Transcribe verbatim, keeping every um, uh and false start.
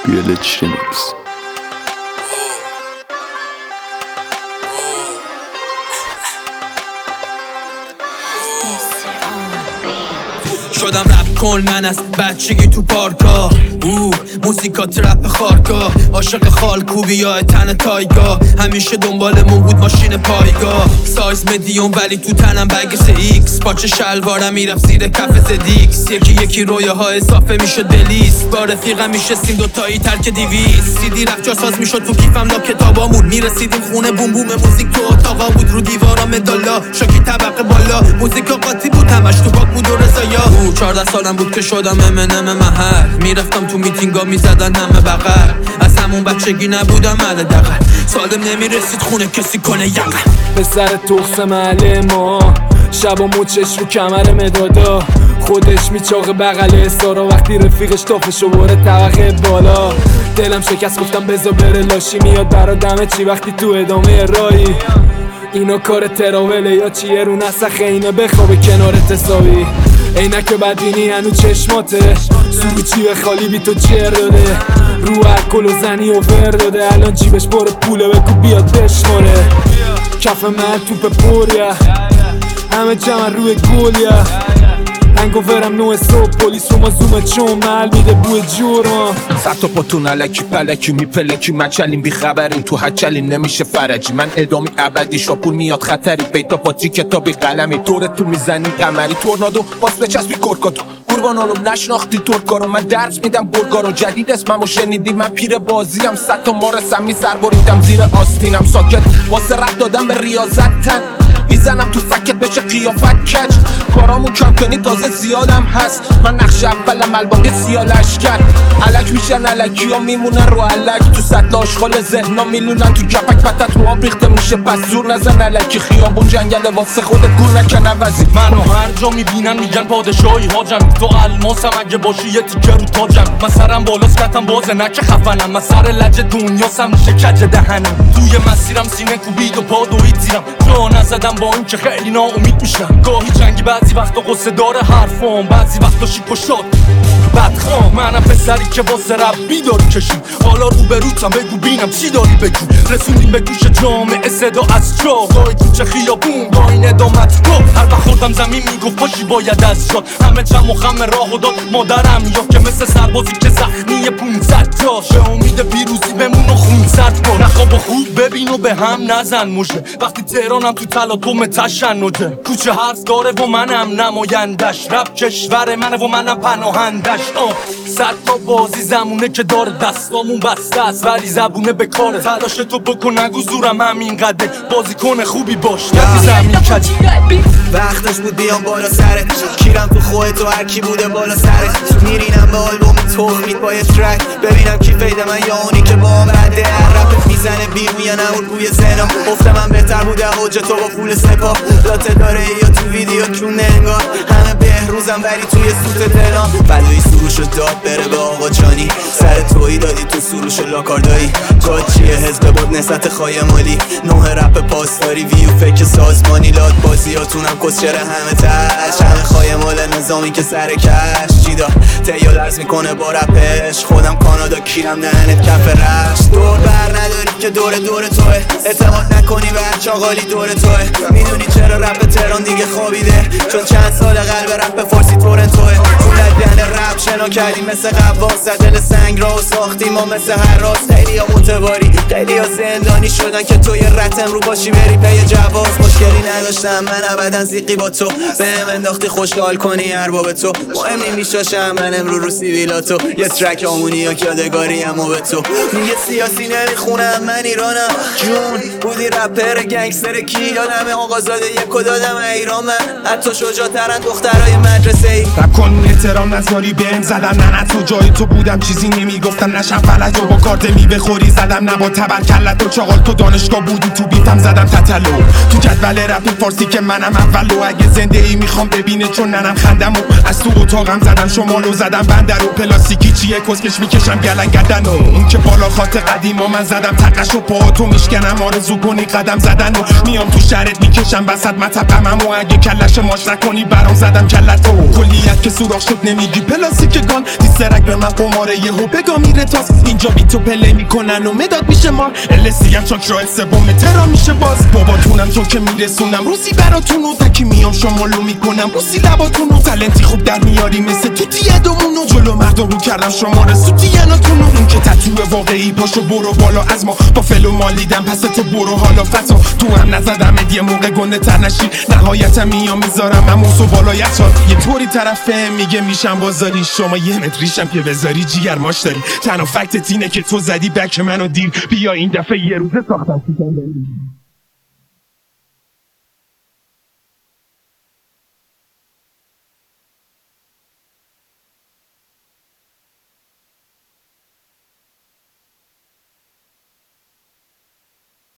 Village Remix. شدم رپ کن من از بچگی تو پارکا او موزیکات رپ خارکا عاشق خالکوبی یا تن تایگا همیشه دنبالمون بود ماشین پایگاه سایز مدیوم ولی تو تنم بگ سه ایکس پاچه شلوارم میرفت زیر کف زدیکس یکی یکی رویه ها اضافه میشد بلیس با رفیقم میشستیم دوتایی ترک دیویس سیدی رفت جاساز میشد تو کیفم لا کتابامون میرسیدیم خونه بوم بوم موزیک تو اتاقا بود رو دیوارا مدالا شاکی طبقه بالا موزیکا قاطی بود همش تو باک بود و رضایا او چهارده سالم بود که شدم امنم محل میرفتم تو میتینگا میزدن همه بغل از همون بچگی نبودم مال دقل سالم نمیرسید خونه کسی کنه یقل به سر توخس محله ما شبا موچش رو کمر مدادا خودش میچاقه بغل سارا وقتی رفیقش تافشو بره طبقه بالا دلم شکست گفتم بزا بره لاشی میاد برا دمه چی وقتی تو ادامه رایی اینا کار تراوله یا چیه رو نسخه اینه بخوابه کنار تصاوی اینک بدینی هنو چشماته سوچی خالی بی تو جر داده رو الکل و زنی و ور داده الان جیبش پر پوله بگو بیاد بشماره کف من توپ پوریا همه جمع روی گولیا هنگوورم نوع صبح پلیس رو ما زومه چون محل میده بوی جورم سر تا پاتون علکی پلکی میپلکی مچلیم بی خبریم تو هچلیم نمیشه فرجی من ادامی ابدی شاپور میاد خطری بیتا پاتری کتابی قلمی طور تو میزنی قمری تورنادو باز بچسبی کرکاتو قربانالم نشناختی ترکارو من درس میدم برگارو جدید اسممو شنیدی من پیر بازیم صد تا مارسم میسر بریدم زیر آستینم ساکت واسه رد دادم به ریاضت تن میزنم تو فکت بشه قیافت کج کارامو کم کنی تازه زیادم هست من نقش اولم الباقی سیالش کرد علک میشن علکی ها میمونن رو علک تو سطل آشغال ذهنا میلونن تو گپک پتت رو آب ریخته میشه پس زور نزن علکی خیابون جنگل واسه خودت گور نکن عوضی منو هر جا میبینن میگن پادشاهی حاجم تو الماسم اگه باشی یه تیکه رو تاجم من سرم بالاست کتم بازه نکه خفنم من سر لج دنیاسم میشه کج دهنم توی مسیرم سینه کوبید و پا دوید زیرم جا نزدم با این که خیلی ناامید میشم گاهی جنگی بعضی وقتا قصه داره حرفام بعضی وقتا شیک و شاد بدخوام منم پسری که واسه رب بیداری کشیم حالا رو بروتم بگو بینم چی داری بگو رسوندیم به گوش جامعه صدا از جا گاهی کوچه خیابون گاهی ندامت گفت هر وقت خوردم زمین میگفت باشی باید از شد همه چم و خم راه و داد مادرم یا که مثل سربازی که زخمی پونصد جاش به امید پیروزی بمون و خون سرد کن نخواب و خوب ببین و به هم نزن مجه وقتی تهرانم تو تلاطم تشنجه کوچه هرزگاره و منم نمایندش رب کشور منه و منم پناهندش صد تا بازی زمونه که داره دستامون بسته است ولی زبونه به کاره تلاش تو بکن نگو زورم همین قده بازی کنه خوبی باش نبی زمین کج وقتش بود بیام بالا سرت کیرم تو خودت و هر کی بوده بالا سرت میرینم به آلبوم تخمید با یه ترک ببینم کی فیده من یا اونی که با هم بده رپت میزنه بیرون یا نمون بوی زنا گفته من بهتر بوده حجه تو با پول سپاه لاته داره یا تو ویدیو کون انگار همه بهروزم ولی توی سوت دلام بلوی سروشو داد بره به آقا جانی سر تویی دادی تو سروش لاکاردایی جاد چیه حزب بود نسبت خواهی مالی نوه رپ پاسداری ویو فکر سازمانی لاد بازیاتونم کسچره همه تش همه خواهی مال نظامی که سر کش چی دار تیو لرز میکنه با رپش خودم کانادا کیرم نهنت کف رش دور بر نداری که دور دور توه اعتماد نکنی به هر چاقالی دور توه میدونی چرا رپ تهران دیگه خوابیده چون چند سال قلب رپ فارسی تورنتوه اون لدن رپ شنا کردیم مثل قواس دل سنگ را ساختیم و مثل هر راز خیلی ها متواری خیلی ها زندانی شدن که توی رتم رو باشی بری پی جواز مشکلی نداشتم من ابدا زیقی با تو بهم انداختی خوشحال کنی ارباب تو مهم نمیشاشم من امرو رو سیویلاتو یه ترک آمونی یا یادگاری امو به تو میگه سیاسی نمیخونم من ایرانم جون بودی رپر گنگستر کی یادم آقازاده یکو دادم ایران من حتی شجاعترن دخترای مدرسه ای رب کن احترام نذاری بهم زدم نه تو جای تو بودم چیزی نمیگفتم نشم فلج و با کارت می بخوری زدم نه با تبر کلت و چاقال تو دانشگاه بودی تو بیتم زدم تتلو تو جدول رپ فارسی که منم اول و اگه زنده ای میخوام ببینه چون ننم خندم و از تو اتاقم زدم شمالو زدم بندر و پلاستیکی چیه کسکش میکشم گلن گردن و اون که بالا خاط قدیم و من زدم تقش و پاهاتو میشکنم آرزو کنی قدم زدن و میام تو شرط میکشم وسط مطبقمم و اگه کلش ماش نکنی برام زدم کلتو کلیت که سوراخ شد نمیگی پلاستیک گان دیسرک به من قماره یهو بگا میره تاس اینجا بی تو پله میکنن و مداد میشه مار السی هم چاک راه سوم ترا میشه باز باباتونم تو که میرسونم روزی براتون و تکی میام شمالو میکنم روزی لباتون و تلنتی خوب در میاری مثل توتی ادامون و جلو مردم رو کردم شماره سوتیاناتون و اون که تتوه واقعی پاشو برو بالا از ما با فلو مالیدم پس تو برو حالا فتا تو هم نزدم یه موقع گنده تر نشی نهایتم میام میذارم اموسو بالایت شد یه طوری طرفه میگه میشم بازاری شما یه متریشم که بذاری جیگر ماش داری تنها فکتت اینه که تو زدی بک منو دیر بیا این دفعه یه روزه ساختم